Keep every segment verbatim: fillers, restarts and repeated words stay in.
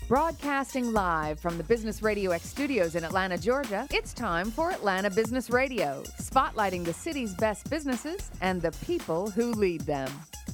Broadcasting live from the Business Radio X studios in Atlanta, Georgia, it's time for Atlanta Business Radio, spotlighting the city's best businesses and the people who lead them.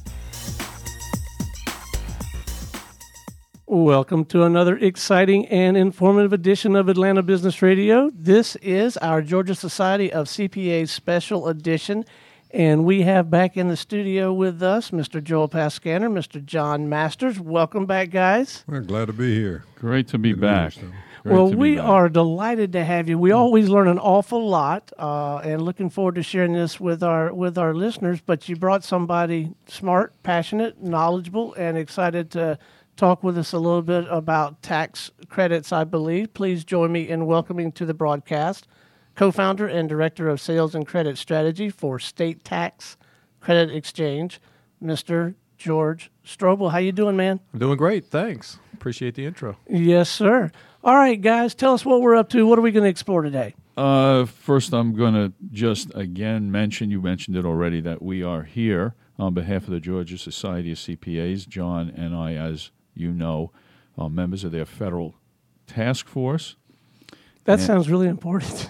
Welcome to another exciting and informative edition of Atlanta Business Radio. This is our Georgia Society of C P As special edition, and we have back in the studio with us Mister Joel Pascaner, Mister John Masters. Welcome back, guys. We're glad to be here. Great to be Good back. news, Well, to be we back. are delighted to have you. We always learn an awful lot, uh, and looking forward to sharing this with our with our listeners. But you brought somebody smart, passionate, knowledgeable, and excited to talk with us a little bit about tax credits, I believe. Please join me in welcoming to the broadcast co-founder and director of sales and credit strategy for State Tax Credit Exchange, Mister George Strobel. How you doing, man? I'm doing great, thanks. Appreciate the intro. Yes, sir. All right, guys, tell us what we're up to. What are we going to explore today? Uh, first, I'm going to just again mention, you mentioned it already, that we are here on behalf of the Georgia Society of C P As. John and I, as you know, are members of their federal task force. That And- sounds really important.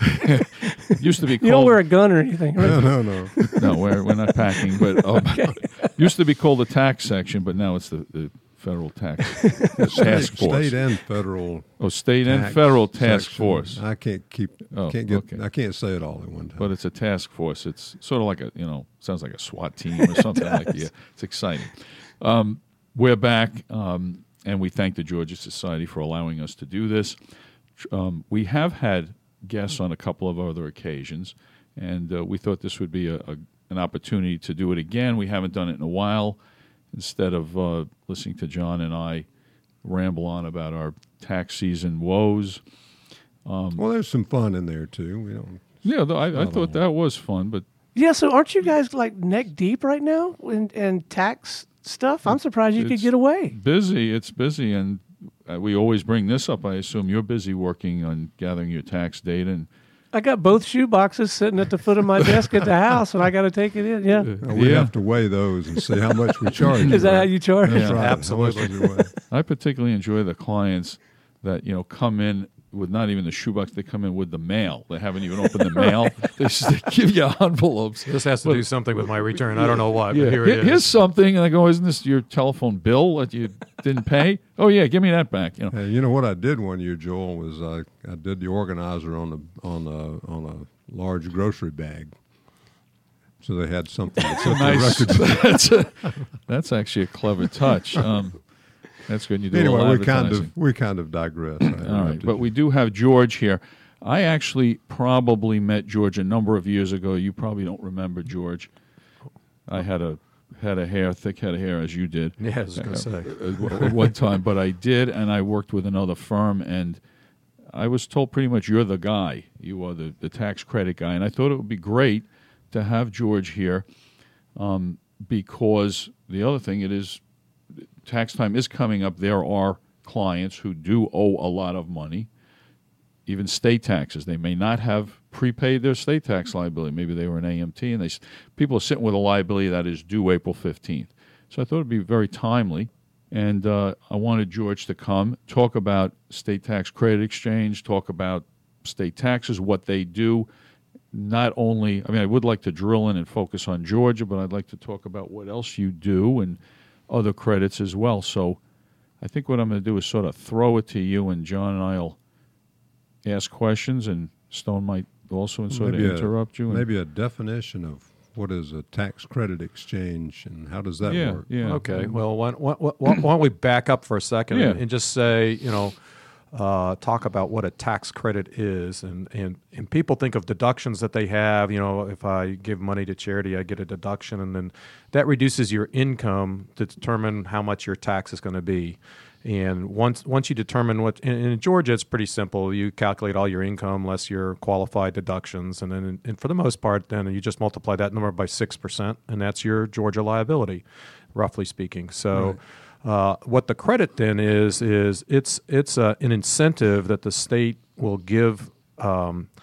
Used to be You don't called... wear a gun or anything, right? No, no, no. No, we're, we're not packing, but um, used to be called the tax section, but now it's the, the federal tax task force. State and federal. Oh, state and tax federal task section. force. I can't keep. Oh, can't get. okay. I can't say it all at one time. But it's a task force. It's sort of like a, you know, sounds like a SWAT team or something like that. Yeah, it's exciting. Um, we're back, um, and we thank the Georgia Society for allowing us to do this. Um, we have had guests on a couple of other occasions, and uh, we thought this would be a, a, an opportunity to do it again. We haven't done it in a while. Instead of uh, listening to John and I ramble on about our tax season woes. Um, well, there's some fun in there too. We don't. yeah, though, I, I thought that was fun, but Yeah, so aren't you guys like neck deep right now in, in tax stuff? I'm surprised you could It's get away. busy. It's busy, and uh, we always bring this up. I assume you're busy working on gathering your tax data. And I got both shoe boxes sitting at the foot of my desk at the house, and I got to take it in. Yeah. Uh, we Yeah. have to weigh those and see how much we charge. Is that how you charge? That's right. Absolutely. How much does it weigh? I particularly enjoy the clients that, you know, come in with not even the shoebox. They come in with the mail. They haven't even opened the mail. They just they give you envelopes. This has to But- do something with my return. I don't know what, Yeah. but here Here- it Here's is. something, and I go, "Isn't this your telephone bill that you didn't pay?" Oh yeah, give me that back. You know, Hey, you know what I did one year, Joel, was I, I did the organizer on the on a on a large grocery bag. So they had something to put their nice. records. that's a, that's actually a clever touch. Um, that's good. You do a Anyway, little we kind advertising. of we kind of digress. I All right, interrupted but you. we do have George here. I actually probably met George a number of years ago. You probably don't remember George. I had a head of hair, thick head of hair, as you did. Yeah, I was going to say. uh, at one time, but I did, and I worked with another firm, and I was told pretty much you're the guy. You are the, the tax credit guy, and I thought it would be great to have George here um, because the other thing, it is tax time is coming up. There are clients who do owe a lot of money, even state taxes. They may not have prepaid their state tax liability. Maybe they were an A M T, and they s- people are sitting with a liability that is due April fifteenth. So I thought it would be very timely, and uh, I wanted George to come, talk about State Tax Credit Exchange, talk about state taxes, what they do. Not only, I mean, I would like to drill in and focus on Georgia, but I'd like to talk about what else you do and other credits as well. So I think what I'm going to do is sort of throw it to you, and John and I will ask questions, and Stone might also and sort Maybe of a- interrupt you. And, Maybe a definition of what is a tax credit exchange and how does that yeah, work? yeah. Okay, well, why, why, why, why don't we back up for a second Yeah. and, and just say, you know, uh, talk about what a tax credit is. And, and, and people think of deductions that they have. You know, if I give money to charity, I get a deduction, and then that reduces your income to determine how much your tax is going to be. And once once you determine what, in, in Georgia, it's pretty simple. You calculate all your income less your qualified deductions, and then, and for the most part, then you just multiply that number by six percent, and that's your Georgia liability, roughly speaking. So, uh, what the credit then is is it's it's uh, an incentive that the state will give um,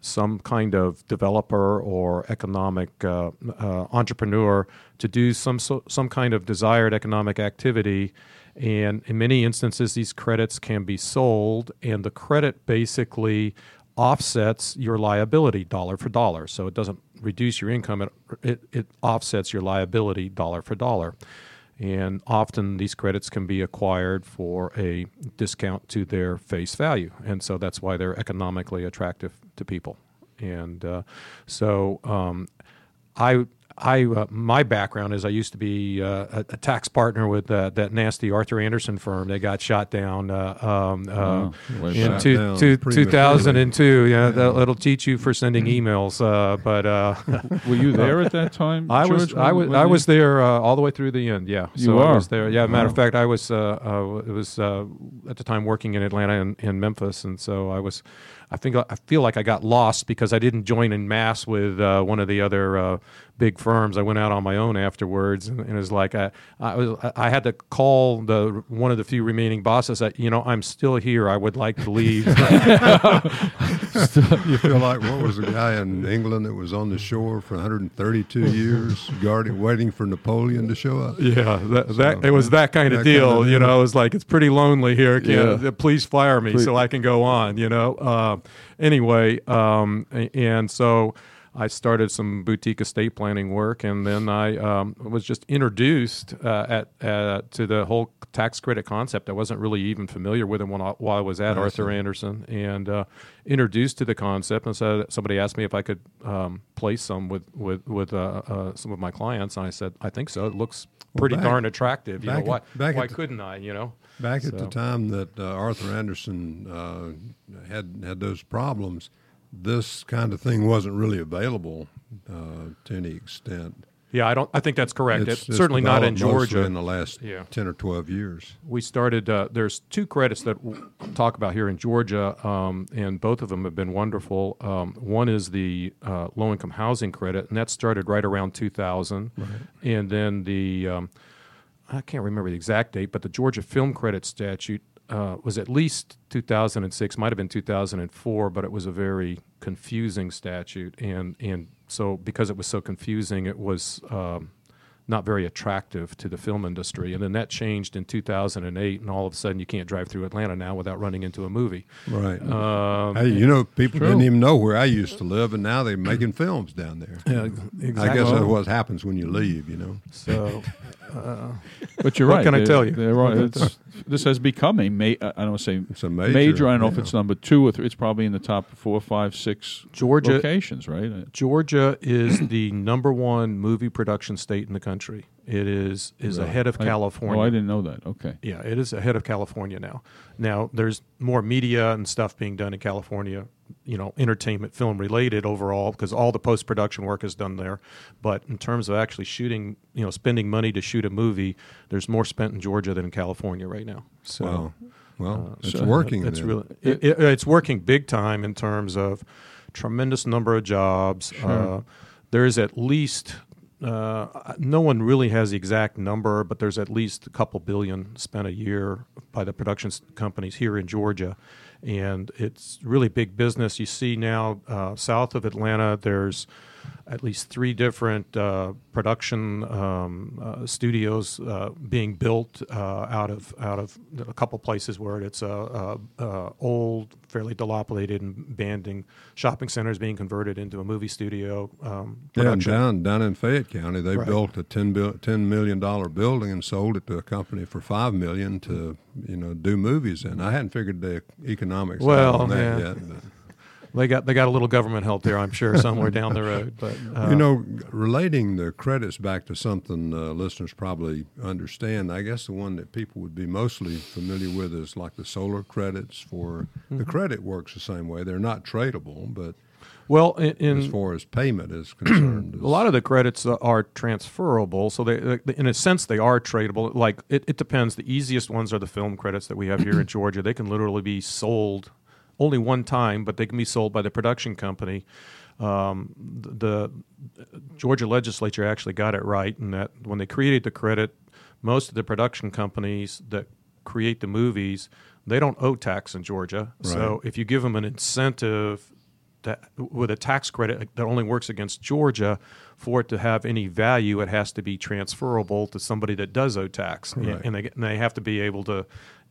some kind of developer or economic uh, uh, entrepreneur to do some so, some kind of desired economic activity. And in many instances, these credits can be sold, and the credit basically offsets your liability dollar for dollar. So it doesn't reduce your income, it, it, it offsets your liability dollar for dollar. And often these credits can be acquired for a discount to their face value. And so that's why they're economically attractive to people. And uh, so um, I, I, uh, my background is I used to be uh, a, a tax partner with uh, that nasty Arthur Anderson firm that got shot down uh, um, uh, Oh, in shot two, down two, prematurely. two thousand two. Yeah, that, that'll teach you for sending emails. Uh, but uh, Were you there at that time? I was George, I when- was when I they- was there uh, all the way through the end. Yeah, You so I are? was there. Yeah, matter of Wow. fact, I was uh, uh, it was uh, at the time working in Atlanta and, and Memphis, and so I was. I think I feel like I got lost because I didn't join in mass with uh, one of the other uh, big firms. I went out on my own afterwards, and, and it was like I, I was I had to call the one of the few remaining bosses. That, you know, I'm still here. I would like to leave. You feel like what was the guy in England that was on the shore for one hundred thirty-two years, guarding, waiting for Napoleon to show up? Yeah, that, that So, it was that kind of that deal. kind of you deal. know, it was like it's pretty lonely here. Can't, Yeah. uh, Please fire me Please. so I can go on. You know. Uh, anyway, um, a- and so I started some boutique estate planning work, and then I um, was just introduced uh, at uh, to the whole tax credit concept. I wasn't really even familiar with it when I, while I was at I Arthur see. Anderson, and uh, introduced to the concept. And so somebody asked me if I could um, place some with with with uh, uh, some of my clients, and I said I think so. It looks pretty back- darn attractive. You know back why? at- back why at the- couldn't I? You know. Back at the So- time that uh, Arthur Anderson uh, had had those problems, this kind of thing wasn't really available uh, to any extent. Yeah, I don't. I think that's correct. It's- It's, it's certainly not in developed mostly Georgia. in the last Yeah. ten or twelve years. We started. Uh, there's two credits that we'll talk about here in Georgia, um, and both of them have been wonderful. Um, one is the uh, low-income housing credit, and that started right around two thousand. And then the um, I can't remember the exact date, but the Georgia Film Credit Statute uh, was at least two thousand six, might have been two thousand four, but it was a very confusing statute, and and so because it was so confusing, it was um, not very attractive to the film industry. And then that changed in two thousand eight, and all of a sudden you can't drive through Atlanta now without running into a movie. Right. Um, Hey, you know, people True. didn't even know where I used to live, and now they're making films down there. yeah, exactly. I guess that's what happens when you leave, you know. So But you're What right. can I They- tell you? they're right. It's, this has become a ma- I don't want to say It's a major, I don't know if yeah. it's number two or three. It's probably in the top four, five, six Georgia- locations, right? Georgia is the number one movie production state in the country. It is is Really? ahead of I- California. Oh, I didn't know that. Okay. Yeah, it is ahead of California now. Now, there's more media and stuff being done in California, you know, entertainment, film related overall, because all the post production work is done there. But in terms of actually shooting, you know, spending money to shoot a movie, there's more spent in Georgia than in California right now. So, Wow. Well, it's so working. It's then. really it, it, it's working big time in terms of tremendous number of jobs. Uh, there is at least uh, no one really has the exact number, but there's at least a couple billion spent a year by the production s- companies here in Georgia, and it's really big business. You see now uh, south of Atlanta, there's at least three different uh, production um, uh, studios uh, being built uh, out of out of a couple places where it's uh, uh, uh, old, fairly dilapidated and abandoned shopping centers being converted into a movie studio um, Yeah, and production. down down in Fayette County, they Right. built a ten, bil- ten million dollar building and sold it to a company for five million to you know do movies in. I hadn't figured the economics Well, out on that yeah. yet. But. They got they got a little government help there, I'm sure, somewhere down the road. But uh, You know, relating the credits back to something uh, listeners probably understand, I guess the one that people would be mostly familiar with is like the solar credits. For the credit works the same way; they're not tradable, but well, in, in as far as payment is concerned, a lot of the credits uh, are transferable, so they, they, in a sense, they are tradable. Like it, it depends. The easiest ones are the film credits that we have here in Georgia. They can literally be sold only one time, but they can be sold by the production company. Um, the, the Georgia legislature actually got it right in that when they created the credit, most of the production companies that create the movies, they don't owe tax in Georgia. So Right. if you give them an incentive to, with a tax credit that only works against Georgia, for it to have any value, it has to be transferable to somebody that does owe tax, Right. and, and, they, and they have to be able to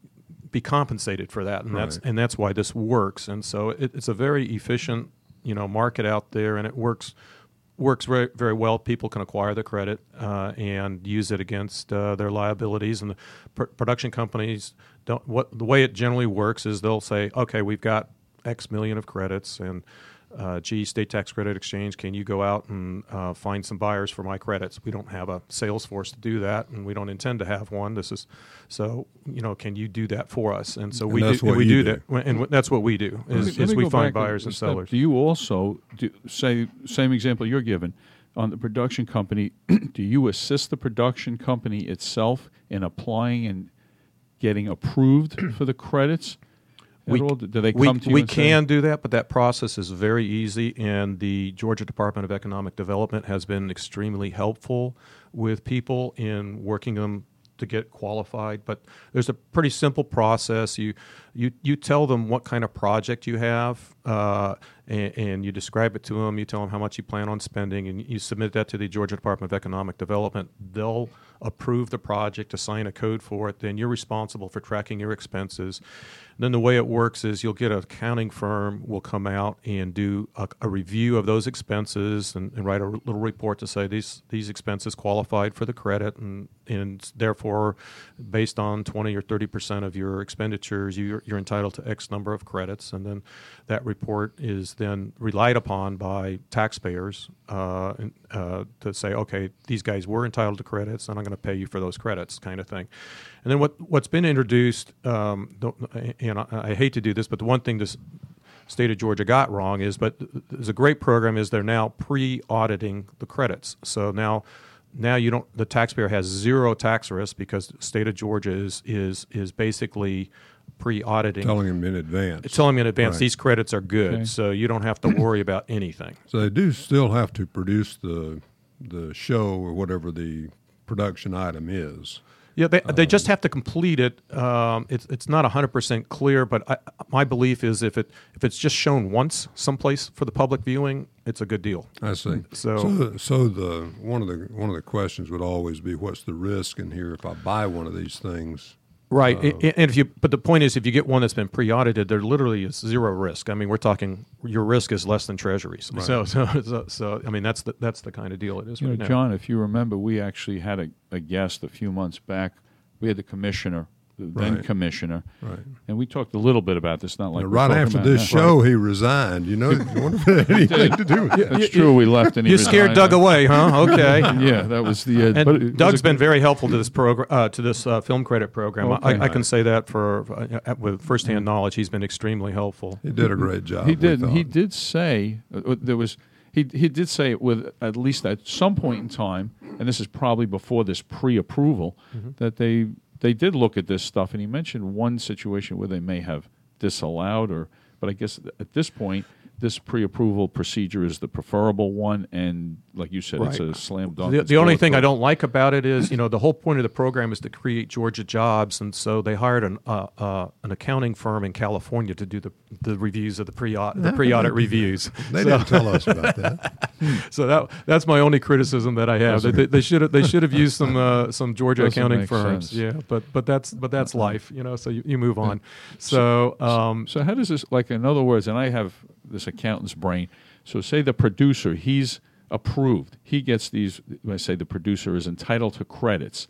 be compensated for that, and that's Right. and that's why this works. And so it, it's a very efficient, you know, market out there, and it works works very very well. People can acquire the credit uh, and use it against uh, their liabilities, and the pr- production companies don't. What the way it generally works is they'll say, okay, we've got X million of credits, and uh, gee, State Tax Credit Exchange, can you go out and uh, find some buyers for my credits? We don't have a sales force to do that, and we don't intend to have one. This is so, you know, can you do that for us? And so And we that's do. what we you do, do. that, and that's what we do. Let Is, me- let is me we go find back a- buyers a and step. sellers. Do you also do, say same example you're given on the production company? Do you assist the production company itself in applying and getting approved for the credits? At We- all? Do they we, come to you we and say- can do that, but that process is very easy, and the Georgia Department of Economic Development has been extremely helpful with people in working them to get qualified. But there's a pretty simple process. You you you tell them what kind of project you have, uh, and, and you describe it to them. You tell them how much you plan on spending, and you submit that to the Georgia Department of Economic Development. They'll approve the project, assign a code for it. Then you're responsible for tracking your expenses. Then the way it works is you'll get an accounting firm will come out and do a, a review of those expenses and, and write a little report to say these these expenses qualified for the credit, and and therefore, based on twenty or thirty percent of your expenditures, you're, you're entitled to X number of credits. And then that report is then relied upon by taxpayers uh, and, uh, to say, okay, these guys were entitled to credits, and I'm going to pay you for those credits, kind of thing. And then what what's been introduced, um, don't, and I, I hate to do this, but the one thing this state of Georgia got wrong is, but there's a great program, is they're now pre-auditing the credits. So now, now you don't, the taxpayer has zero tax risk because the state of Georgia is is is basically pre-auditing, Telling them in advance. telling them in advance Right. these credits are good, Okay. so you don't have to worry about anything. So they do still have to produce the the show or whatever the production item is. Yeah, they, they just have to complete it. Um, it's it's not one hundred percent clear, but I, my belief is if it if it's just shown once someplace for the public viewing, it's a good deal. I see. So- so, so the one of the one of the questions would always be, what's the risk in here if I buy one of these things? Right, A- and if you but the point is, if you get one that's been pre-audited, there literally is zero risk. I mean, we're talking your risk is less than treasuries. So, so so so I mean, that's the that's the kind of deal it is You right know, now. John, if you remember, we actually had a, a guest a few months back. We had the commissioner, the then Right. commissioner, Right. and we talked a little bit about this. Not like Now, we're right talking after about this now. show, he resigned. You know, I wonder if it had anything to do with it. That's true. We left and he You scared resigned. Doug away, huh? Okay. Yeah, that was the. Uh, And but it was Doug's a been good- very helpful to this program, uh, to this uh, film credit program. Okay. I, I can say that for uh, with firsthand knowledge. He's been extremely helpful. He did a great job. He we did. He thought. did say uh, there was. He he did say it with at least at some point in time, and this is probably before this pre-approval, that they they did look at this stuff, and he mentioned one situation where they may have disallowed, or but I guess at this point, this pre-approval procedure is the preferable one, and like you said, it's Right. a slam dunk. The, It's the only bulletproof. thing I don't like about it is, you know, the whole point of the program is to create Georgia jobs, and so they hired an uh, uh, an accounting firm in California to do the the reviews of the pre the pre audit reviews. They So- didn't tell us about that. So that that's my only criticism that I have. They, they should have they should have used some uh, some Georgia Doesn't accounting make firms. sense. Yeah, but but that's but that's life, you know. So you, you move on. So um, So how does this, like, in other words, and I have this accountant's brain. So say the producer, he's approved. He gets these, when I say the producer is entitled to credits.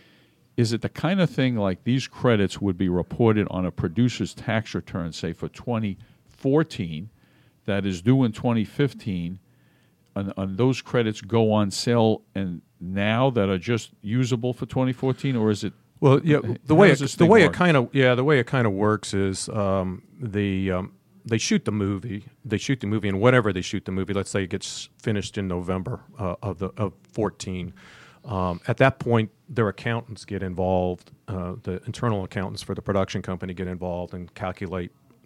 Is it the kind of thing like these credits would be reported on a producer's tax return, say for twenty fourteen, that is due in twenty fifteen, and, and those credits go on sale and now that are just usable for twenty fourteen, or is it? Well, yeah, How the way does it, this the thing way work? it kind of yeah, the way it kind of works is um, the um, they shoot the movie. They shoot the movie, and whenever they shoot the movie, let's say it gets finished in November uh, of the of fourteen. Um, at that point, their accountants get involved. Uh, the internal accountants for the production company get involved and calculate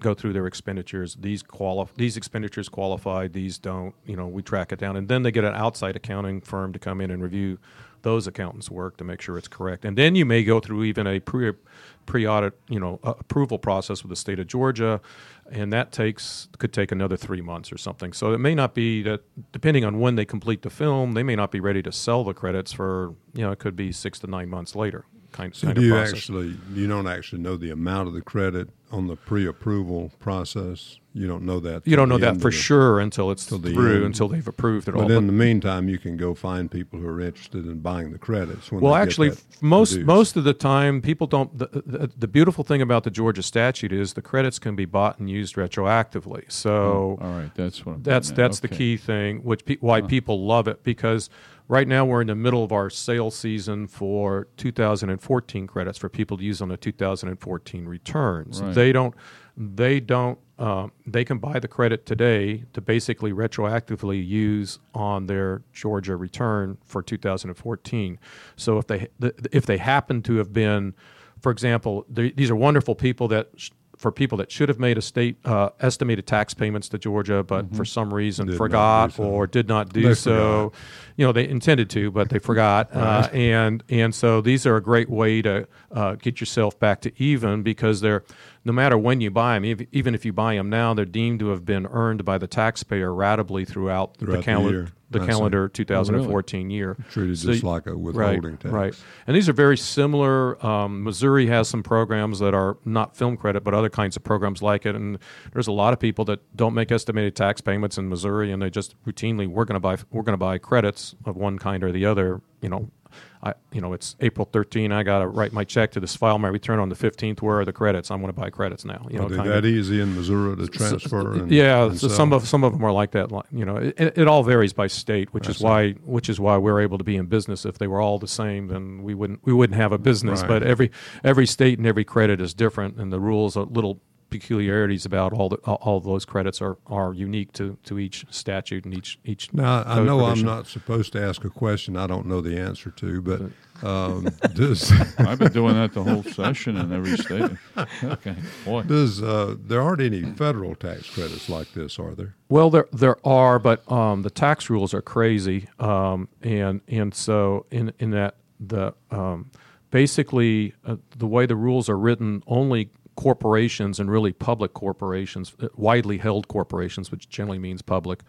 go through their expenditures. These quali- these expenditures qualify, these don't. You know, we track it down, and then they get an outside accounting firm to come in and review those accountants' work to make sure it's correct. And then you may go through even a pre pre-audit, you know, uh, approval process with the state of Georgia, and that takes could take another three months or something. So it may not be that, depending on when they complete the film, they may not be ready to sell the credits for, you know, it could be six to nine months later. Kind, so kind do of you process. actually, you don't actually know the amount of the credit on the pre-approval process? You don't know that? You don't know till the that end for of the- sure until it's till the through, end. until they've approved it all. But in the meantime, you can go find people who are interested in buying the credits. When Well, they get actually, that f- most produced. most of the time, people don't. The, the, the beautiful thing about the Georgia statute is the credits can be bought and used retroactively. So All right, that's what I'm that's getting at. that's the Okay. key thing, which pe- why people love it, because right now we're in the middle of our sales season for two thousand fourteen credits for people to use on the two thousand fourteen returns. Right. They don't. They don't. Um, they can buy the credit today to basically retroactively use on their Georgia return for two thousand fourteen. So if they th- if they happen to have been, for example, th- these are wonderful people that. Sh- for people that should have made a state uh, estimated tax payments to Georgia, but Mm-hmm. for some reason Did not forgot do so. or did not do They so. forgot. You know, they intended to, but they forgot. uh, and and so these are a great way to uh, get yourself back to even, because they're, no matter when you buy them, if, even if you buy them now, they're deemed to have been earned by the taxpayer ratably throughout, Throughout the, the calendar, year. the I see. calendar two thousand fourteen year. Treated So just y- like a withholding right, tax. Right. And these are very similar. Um, Missouri has some programs that are not film credit, but other kinds of programs like it. And there's a lot of people that don't make estimated tax payments in Missouri, and they just routinely, we're going to buy we're going to buy credits of one kind or the other. You know, I you know it's April thirteenth. I got to write my check to this file my return on the fifteenth. Where are the credits? I'm going to buy credits now. You know, Are they kind that of. easy in Missouri to transfer? And, Yeah, and so sell? some of some of them are like that. like, You know, it, it all varies by state, which I is see. why which is why we're able to be in business. If they were all the same, then we wouldn't we wouldn't have a business. Right. But every every state and every credit is different, and the rules are little peculiarities about all the all, all those credits are, are unique to, to each statute and each each. Now, I code know provision. I'm not supposed to ask a question I don't know the answer to, but um, does I've been doing that the whole session in every state. Okay, boy. does uh, there aren't any federal tax credits like this, are there? Well, there there are, but um, the tax rules are crazy, um, and and so in in that the um, basically uh, the way the rules are written, only corporations and really public corporations, uh, widely held corporations, which generally means public,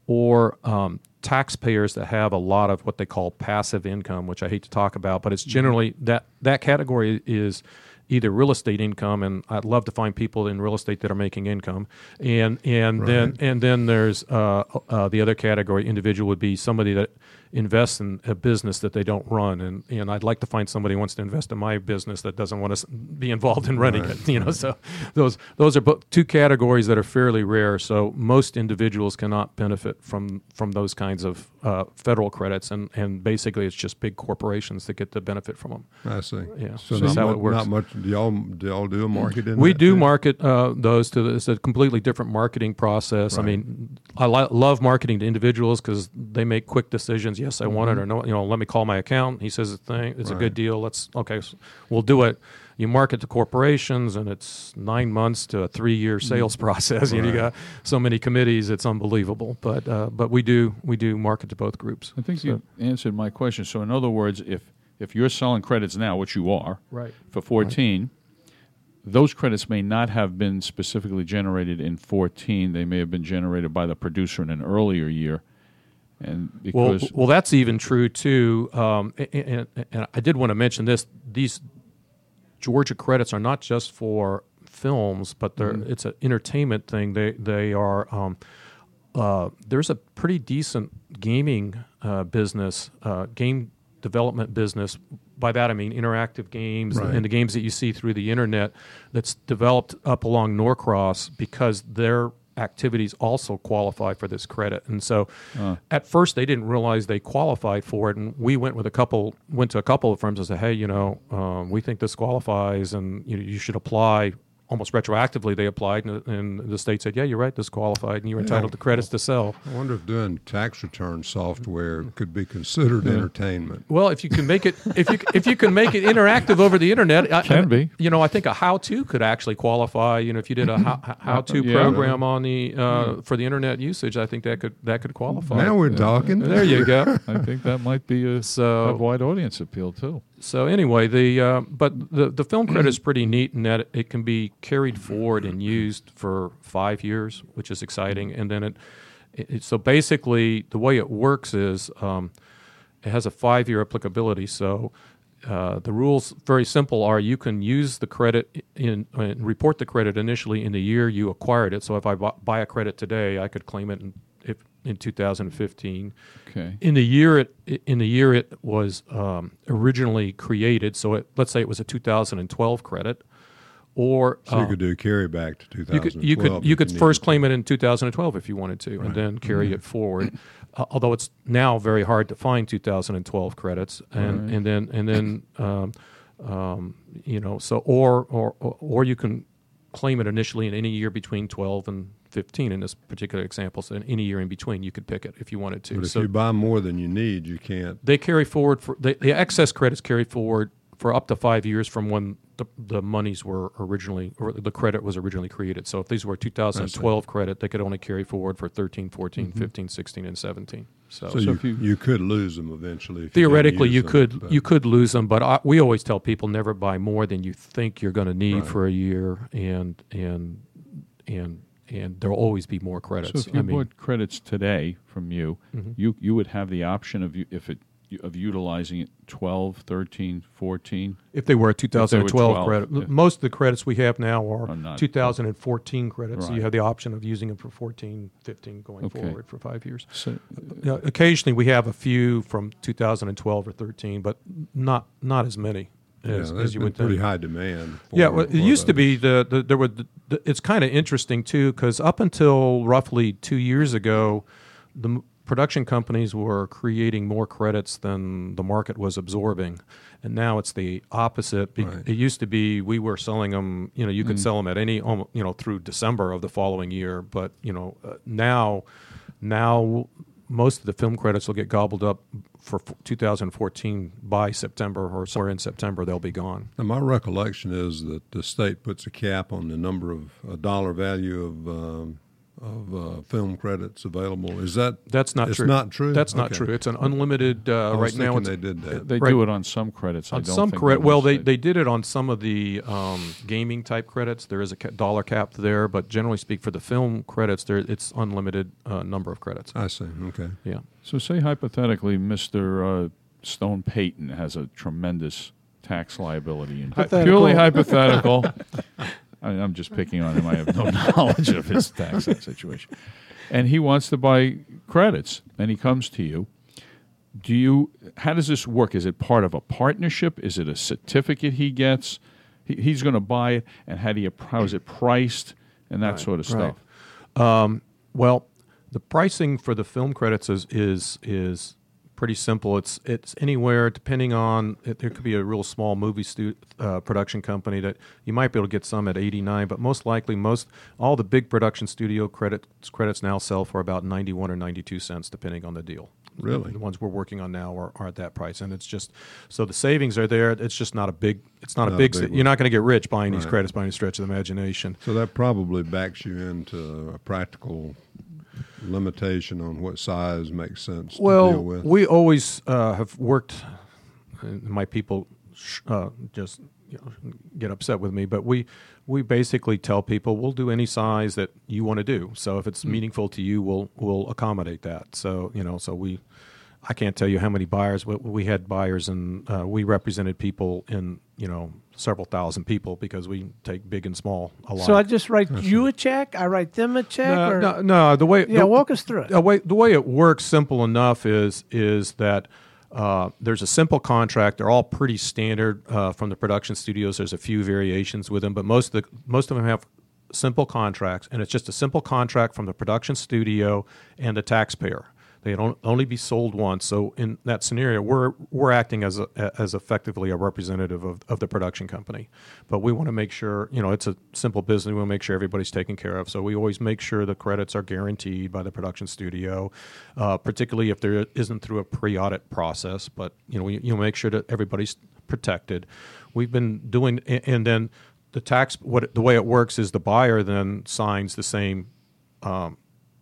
or um, taxpayers that have a lot of what they call passive income, which I hate to talk about, but it's generally that that category is either real estate income, and I'd love to find people in real estate that are making income, and and then Right. and then there's uh, uh, the other category. Individual would be somebody that invests in a business that they don't run, and and I'd like to find somebody who wants to invest in my business that doesn't want to be involved in running Right. it. You know, so those those are bo- two categories that are fairly rare. So most individuals cannot benefit from from those kinds of uh, federal credits, and and basically it's just big corporations that get the benefit from them. I see. Yeah, So, so not, that's how mu- it works. not much. Do y'all do y'all do a market in We that do too? market uh, those to the, it's a completely different marketing process. I Right. mean, I li- love marketing to individuals because they make quick decisions. Yes, I want it, or no. You know, let me call my accountant. He says it's a thing. It's a Right. good deal. Let's okay, so we'll do it. You market to corporations, and it's nine months to a three-year sales process. You, know, you Right. got so many committees; it's unbelievable. But uh, but we do we do market to both groups. I think So- you answered my question. So, in other words, if if you're selling credits now, which you are, Right. for fourteen, those credits may not have been specifically generated in fourteen. They may have been generated by the producer in an earlier year, and Well, because well, that's even true too. Um, and, and, and I did want to mention this: these Georgia credits are not just for films, but they're Mm-hmm. it's an entertainment thing. They they are. Um, uh, there's a pretty decent gaming uh, business, uh, game development business. By that I mean interactive games Right. and the games that you see through the internet that's developed up along Norcross, because their activities also qualify for this credit. And so Uh. at first they didn't realize they qualified for it, and we went with a couple went to a couple of firms and said, hey, you know, um, we think this qualifies, and you know, you should apply almost retroactively they applied, and, and the state said, yeah, you're right, this is qualified, and you're entitled to credits to sell. I wonder if doing tax return software could be considered entertainment. Well, if you can make it, if you if you can make it interactive over the internet, I, Can be. You know, I think a how-to could actually qualify. You know, if you did a how, how-to Yeah. program on the uh, for the internet usage, I think that could that could qualify. Now we're talking. There you go. I think that might be a, So- a wide audience appeal too. So anyway, the uh, but the the film credit is pretty neat in that it can be carried forward and used for five years, which is exciting. And then it, it so basically the way it works is um, it has a five year applicability. So uh, the rules very simple are you can use the credit in and report the credit initially in the year you acquired it. So if I bu- buy a credit today, I could claim it in, if, in two thousand fifteen. Okay. In the year it in the year it was um, originally created, so it, let's say it was a two thousand twelve credit, or So you uh, could do carry back to two thousand you twelve. could you could you if could needed first to. claim it in two thousand twelve if you wanted to, and then carry it forward. Uh, although it's now very hard to find two thousand twelve credits, and Right. and then and then um, um, you know so or or or you can claim it initially in any year between twelve and fifteen in this particular example. So in any year in between, you could pick it if you wanted to. But if so you buy more than you need, you can't. they carry forward for the, the excess credits carry forward for up to five years from when the, the monies were originally or the credit was originally created. So if these were two thousand twelve credit, they could only carry forward for thirteen, fourteen, fifteen, sixteen, and seventeen. So, So, So you, if you- you could lose them eventually. If theoretically, you, you didn't could use them, you could lose them, but I, we always tell people never buy more than you think you're going to need Right. for a year, and and and and there'll always be more credits. So if you I mean, bought credits today from you, Mhm. you you would have the option of you if it of utilizing it twelve, thirteen, fourteen. if they were a two thousand twelve twelve, credit, yeah. most of the credits we have now are Are not- two thousand fourteen credits. So you Right. have the option of using them for fourteen, fifteen going Okay. forward for five years. So, Yeah, occasionally we have a few from two thousand twelve or thirteen, but not not as many Yeah, as, there's as you been would pretty think. high demand. For, Yeah, well, it for used to those. be the, the there were the, the, it's kind of interesting too because up until roughly two years ago, the m- production companies were creating more credits than the market was absorbing, and now it's the opposite. Be- Right. It used to be we were selling them, you know, you could sell them at any, almo- you know, through December of the following year, but you know, uh, now, now most of the film credits will get gobbled up for f- two thousand fourteen by September or somewhere in September they'll be gone. Now, my recollection is that the state puts a cap on the number of a dollar value of um, of uh, film credits available. Is that That's not it's true. not true? That's not Okay. true. It's an unlimited. Uh, I was right now, thinking it's, they did that. they Right. do it on some credits. I on don't some think credit. they Well, list they, it. they did it on some of the um, gaming type credits. There is a ca- dollar cap there, but generally speak, for the film credits, there it's unlimited uh, number of credits. I see. Okay. Yeah. So say hypothetically, Mister Uh, Stone Payton has a tremendous tax liability. And Hypothetical. purely hypothetical. I, I'm just picking on him. I have no knowledge of his tax situation. And he wants to buy credits, and he comes to you. Do you? How does this work? Is it part of a partnership? Is it a certificate he gets? He, he's going to buy it, and how do you? How is it priced, and that sort of right. stuff? Um, well, the pricing for the film credits is is is pretty simple. It's it's anywhere depending on it, there could be a real small movie stu- uh, production company that you might be able to get some at eighty-nine, but most likely most all the big production studio credits credits now sell for about ninety-one or ninety-two cents depending on the deal. Really? The ones we're working on now are, are at that price, and it's just so the savings are there. It's just not a big. It's not, Not a a big. big sa- one. you're not going to get rich buying these Right. credits by any stretch of the imagination. So that probably backs you into a practical limitation on what size makes sense to deal Well, with. we always uh, have worked. And my people sh- uh, just you know, get upset with me, but we we basically tell people we'll do any size that you want to do. So if it's meaningful to you, we'll we'll accommodate that. So you know, so we. I can't tell you how many buyers we, we had buyers, and uh, we represented people in you know several thousand people because we take big and small alike. So I just write you a check. I write them a check. no, or, no, no, the way yeah, the, walk us through it. the way the way it works, simple enough, is is that uh, there's a simple contract. They're all pretty standard uh, from the production studios. There's a few variations with them, but most of the most of them have simple contracts, and it's just a simple contract from the production studio and the taxpayer. They don't only be sold once. So in that scenario, we're we're acting as a, as effectively a representative of, of the production company. But we want to make sure, you know, it's a simple business. We want to make sure everybody's taken care of. So we always make sure the credits are guaranteed by the production studio, uh, particularly if there isn't through a pre-audit process. But, you know, we you know, make sure that everybody's protected. We've been doing, and then the tax, what the way it works is the buyer then signs the same um,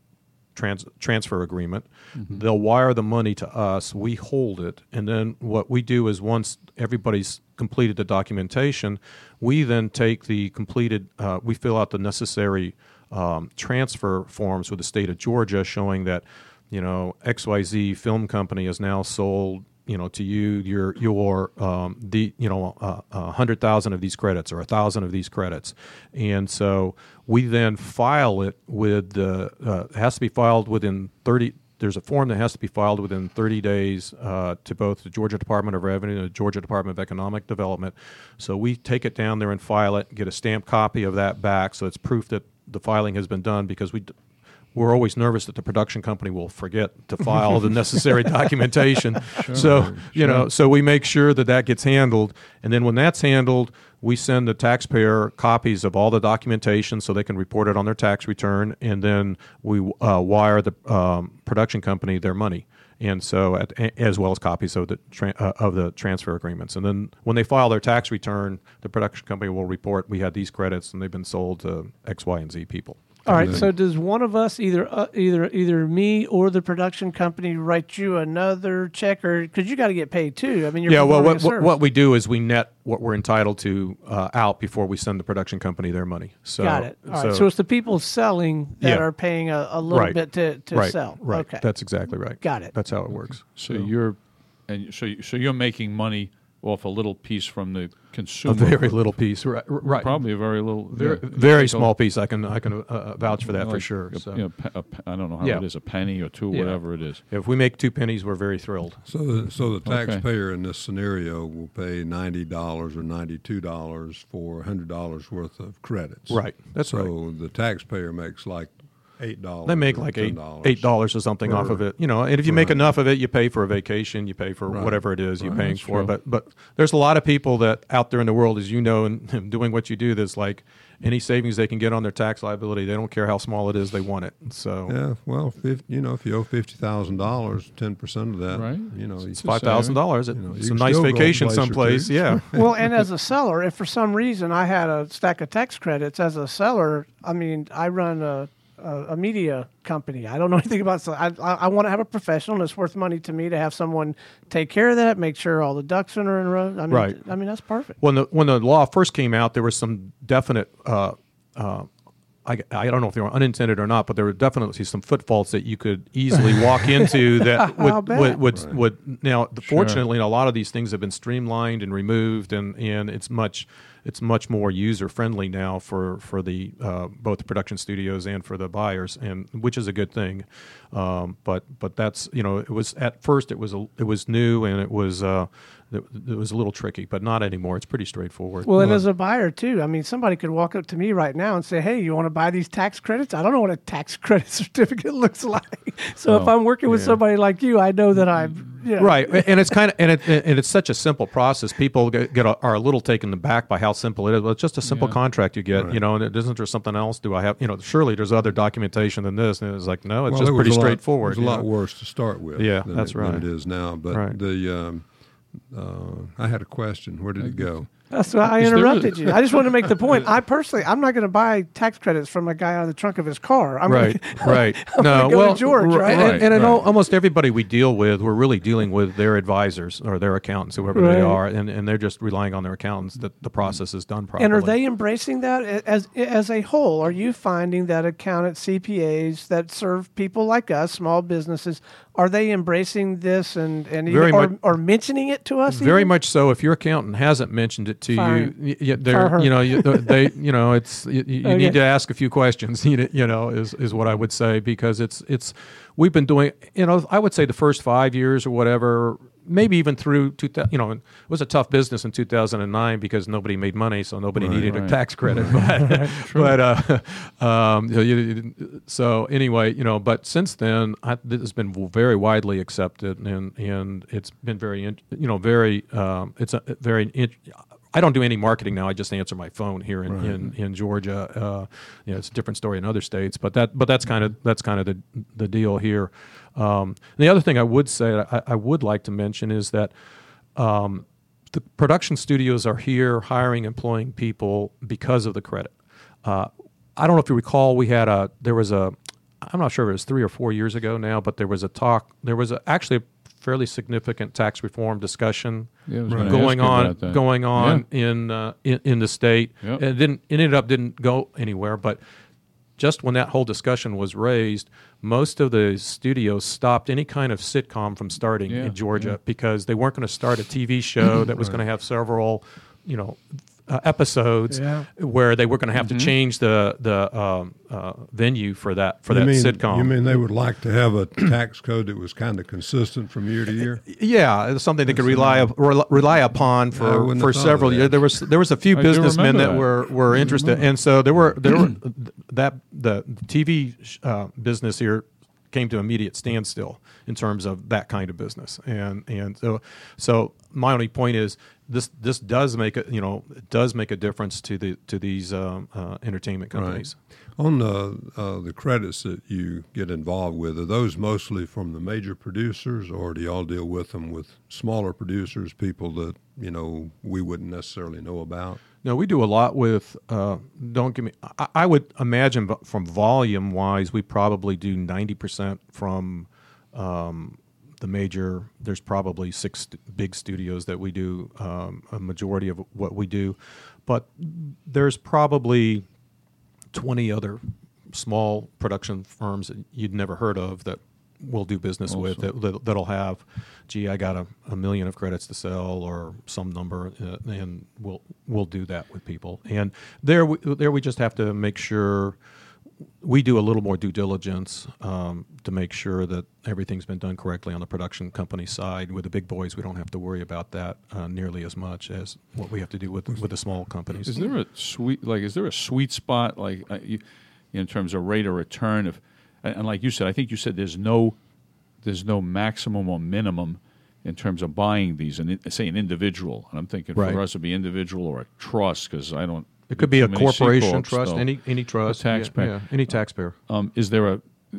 Trans, transfer agreement. Mm-hmm. They'll wire the money to us. We hold it. And then what we do is once everybody's completed the documentation, we then take the completed, uh, we fill out the necessary um, transfer forms with the state of Georgia showing that, you know, X Y Z film company has now sold, you know, to you your your um, the you know a uh, uh, hundred thousand of these credits or a thousand of these credits, and so we then file it with the uh, it has to be filed within thirty. There's a form that has to be filed within thirty days uh, to both the Georgia Department of Revenue and the Georgia Department of Economic Development. So we take it down there and file it, get a stamped copy of that back, so it's proof that the filing has been done because we. D- We're always nervous that the production company will forget to file the necessary documentation. Sure, so, you sure. know, so we make sure that that gets handled. And then when that's handled, we send the taxpayer copies of all the documentation so they can report it on their tax return. And then we uh, wire the um, production company their money. And so, at, as well as copies of the tra- uh, of the transfer agreements. And then when they file their tax return, the production company will report we had these credits and they've been sold to X, Y, and Z people. All right. So does one of us, either uh, either either me or the production company, write you another check, or because you got to get paid too? I mean, you're yeah. Well, performing what, a what service. what we do is we net what we're entitled to uh, out before we send the production company their money. So got it. All right. So it's the people selling that Yeah. are paying a, a little Right. bit to, to right, sell. Right. Okay. That's exactly right. Got it. That's how it works. So you're, and so you- so you're making money off a little piece from the A consumer. very little piece. Right. Right. Probably a very little. Very, yeah. very Like a- small piece. I can I can uh, vouch for that for like sure. a- So. you know, pe- a pe- I don't know how Yeah. it is, a penny or two, Yeah. whatever it is. If we make two pennies, we're very thrilled. So, the, so the Okay. taxpayer in this scenario will pay ninety dollars or ninety-two dollars for one hundred dollars worth of credits. Right. That's so right. So the taxpayer makes like eight dollars. They make like eight eight dollars or something off per- of it, you know. And if you make per- enough of it, you pay for a vacation, you pay for Right. whatever it is you're Right. paying That's for. true. But but there's a lot of people that out there in the world, as you know, and, and doing what you do, that's like any savings they can get on their tax liability, they don't care how small it is, they want it. So Yeah, well, if, you know, if you owe fifty thousand dollars, ten percent of that, Right. you know, It's you- it's five thousand dollars. You know, It's you a can nice still go a vacation place or someplace. two. Yeah. Well, and as a seller, if for some reason I had a stack of tax credits as a seller, I mean, I run a a, a media company. I don't know anything about so I I, I want to have a professional, and it's worth money to me to have someone take care of that, make sure all the ducks are in a row. I mean, Right. I mean, that's perfect. When the when the law first came out, there was some definite. Uh, uh, I, I don't know if they were unintended or not, but there were definitely some footfalls that you could easily walk into that I'll would bet. would, would, Right. would now. Fortunately, a lot of these things have been streamlined and removed, and, and it's much it's much more user friendly now for for the uh, both the production studios and for the buyers, and which is a good thing. Um, but but that's you know it was at first it was a, it was new and it was uh, it, it was a little tricky, but not anymore. It's pretty straightforward. Well, and as a buyer too, I mean, somebody could walk up to me right now and say, "Hey, you want to buy these tax credits?" I don't know what a tax credit certificate looks like. So if Oh, I'm working with yeah. somebody like you, I know that I'm you know, Right, and it's kind of and it and it's such a simple process. People get, get a, are a little taken aback by how simple it is. Well, it's just a simple Yeah. contract you get, Right. you know. And it isn't there something else? Do I have, you know? Surely there's other documentation than this. And it's like, no, it's Well, just it was pretty a lot- straightforward. It was a you lot know? worse to start with. Yeah, than that's it, right. Than it is now. But Right. the um, uh, I had a question. Where did it go? That's why I Is there interrupted a- you. I just wanted to make the point. I personally, I'm not going to buy tax credits from a guy out of the trunk of his car. I'm Right, gonna, right. I'm No, gonna go well, to George, r- right? And, Right, and I know right. almost everybody we deal with, we're really dealing with their advisors or their accountants, whoever Right. they are, and, and they're just relying on their accountants that the process is done properly. And are they embracing that as as a whole? Are you finding that accountants, C P As that serve people like us, small businesses, are they embracing this and and Very even, or, much- or mentioning it to us? Very even? much so. If your accountant hasn't mentioned it to Fine. you, y- y- Fire they're her. you know you, they you know it's you, you Okay. need to ask a few questions. You know, you know is is what I would say, because it's it's we've been doing, you know, I would say the first five years or whatever, maybe even through two thousand, you know, it was a tough business in two thousand nine because nobody made money, so nobody Right. needed Right. a tax credit. But, but uh, um, you know, you- so anyway, you know, but since then, I, this has been very widely accepted, and and it's been very, in- you know, very, um, it's a very. In, I don't do any marketing now. I just answer my phone here in, in, in Georgia. Uh, you know, it's a different story in other states, but that but that's kind of that's kind of the the deal here. Um, the other thing I would say I, I would like to mention is that um, the production studios are here hiring, employing people because of the credit. Uh, I don't know if you recall, we had a there was a I'm not sure if it was three or four years ago now, but there was a talk. There was a, actually a fairly significant tax reform discussion Yeah, I was gonna going ask you on about that. going on in, uh, in in the state. Yep. It didn't it ended up didn't go anywhere, but just when that whole discussion was raised, most of the studios stopped any kind of sitcom from starting Yeah, in Georgia yeah. because they weren't going to start a T V show that was going to have several, you know, uh, episodes Yeah. where they were going to have Mm-hmm. to change the the um, uh, venue for that for you that mean, sitcom. You mean they would like to have a tax code that was kind of consistent from year to year? Yeah, it's something they could rely up, rel- rely upon I for, wouldn't for have thought of several that. years. There was there was a few I do businessmen remember that that. were, were interested, and so there were there were that the T V uh, business here came to immediate standstill in terms of that kind of business, and and so so my only point is this this does make a you know it does make a difference to the to these um, uh, entertainment companies. On the uh, the credits that you get involved with, are those mostly from the major producers, or do y'all deal with them with smaller producers, people that you know we wouldn't necessarily know about? No, we do a lot with. Uh, don't give me. I, I would imagine vo- from volume wise, we probably do ninety percent from um, the major. There's probably six st- big studios that we do um, a majority of what we do, but there's probably twenty other small production firms that you'd never heard of that we'll do business with that, that, that'll have, gee, I got a, a million of credits to sell or some number, uh, and we'll we'll do that with people. And there we, there we just have to make sure we do a little more due diligence um, to make sure that everything's been done correctly on the production company side. With the big boys, we don't have to worry about that uh, nearly as much as what we have to do with with the small companies. Is there a sweet like? Is there a sweet spot like uh, you, in terms of rate of return of, and and like you said, I think you said there's no, there's no maximum or minimum in terms of buying these, and say an individual. And I'm thinking Right. for us it'd be individual or a trust because I don't. It could be too a many C corporation corps, trust, so- any any trust, A taxpayer. yeah, yeah, any taxpayer. Um, is there a?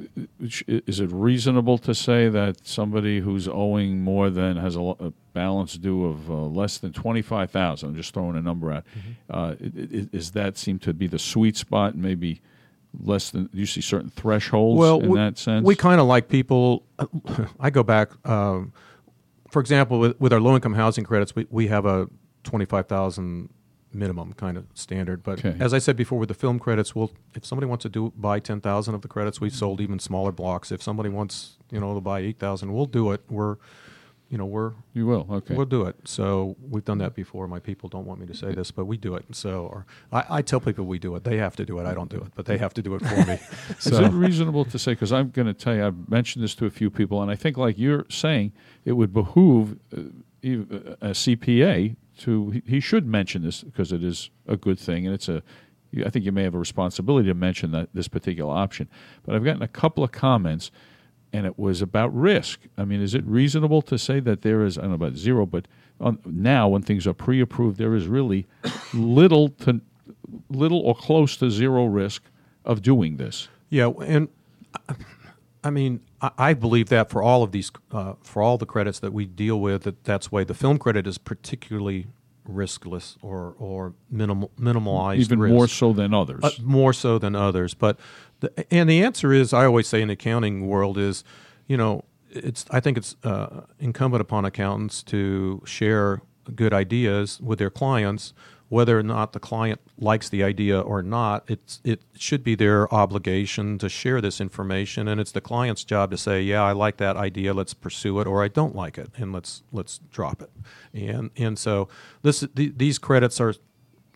Is it reasonable to say that somebody who's owing more than has a, lo- a balance due of uh, less than twenty-five thousand? I'm just throwing a number out. Uh, i- i- is that seem to be the sweet spot? Maybe less than. Do you see certain thresholds Well, in we, that sense? we kind of like people. I go back, um, for example, with, with our low income housing credits, we, we have a twenty-five thousand minimum kind of standard. But Okay. as I said before, with the film credits, we'll if somebody wants to do buy ten thousand of the credits, we've sold even smaller blocks. If somebody wants, you know, to buy eight thousand, we'll do it. We're, you know, we're You will. Okay. we'll do it. So we've done that before. My people don't want me to say this, but we do it. So, or I, I tell people we do it. They have to do it. I don't do it, but they have to do it for me. Is it So reasonable to say? Because I'm going to tell you, I've mentioned this to a few people, and I think, like you're saying, it would behoove uh, ev- a C P A to. He, he should mention this because it is a good thing, and it's a. I think you may have a responsibility to mention that this particular option. But I've gotten a couple of comments, and it was about risk. I mean, is it reasonable to say that there is? I don't know about zero, but on, now when things are pre-approved, there is really little to little or close to zero risk of doing this. yeah, and I- I mean, I, I believe that for all of these, uh, for all the credits that we deal with, that that's why the film credit is particularly riskless or or minimal minimalized, Even risk. more so than others. Uh, more so than others. But the, and the answer is, I always say in the accounting world is, you know, it's I think it's uh, incumbent upon accountants to share good ideas with their clients, whether or not the client likes the idea or not. It's it should be their obligation to share this information, and it's the client's job to say, yeah, I like that idea, let's pursue it, or I don't like it, and let's let's drop it. And and so this the, these credits are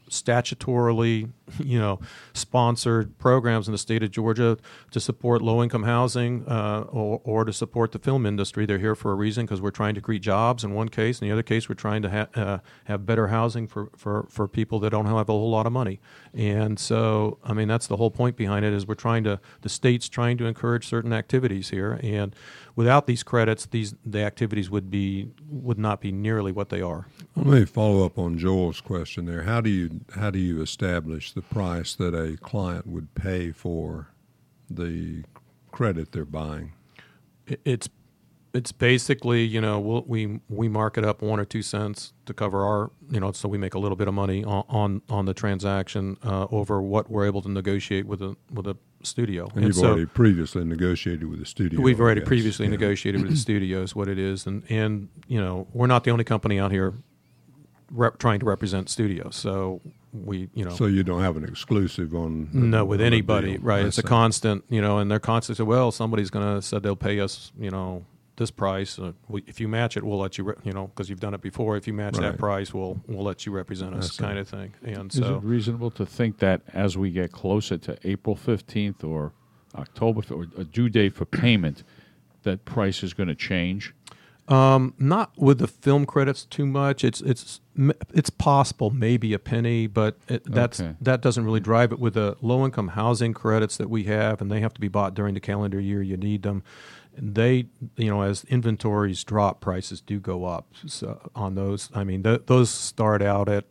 statutorily, you know, sponsored programs in the state of Georgia to support low-income housing uh, or, or to support the film industry. They're here for a reason because we're trying to create jobs in one case. In the other case, we're trying to ha- uh, have better housing for, for, for people that don't have a whole lot of money. And so, I mean, that's the whole point behind it is we're trying to, the state's trying to encourage certain activities here. And without these credits, these the activities would be would not be nearly what they are. Let me follow up on Joel's question there. How do you how do you establish the price that a client would pay for the credit they're buying? It's it's basically, you know, we'll, we we mark it up one or two cents to cover our, you know, so we make a little bit of money on on, on the transaction uh, over what we're able to negotiate with a with a studio. And, and you've so already previously negotiated with the studio. We've already I guess. previously Yeah. negotiated with the studio is what it is, and and you know, we're not the only company out here rep, trying to represent studios. So we, you know, So you don't have an exclusive on no with on a anybody, deal. right? I It's a see. constant, you know, and they're constantly say, well, somebody's gonna said they'll pay us, you know, this price. Uh, we, if you match it, we'll let you, re- you know, because you've done it before. If you match Right. that price, we'll we'll let you represent us, see. kind of thing. And Is so it reasonable to think that as we get closer to April fifteenth or October or a due date for payment, that price is going to change? Um, not with the film credits too much. It's it's it's possible maybe a penny, but it, that's Okay. that doesn't really drive it. With the low income housing credits that we have, and they have to be bought during the calendar year you need them. And they, you know, as inventories drop, prices do go up. So on those, I mean, th- those start out at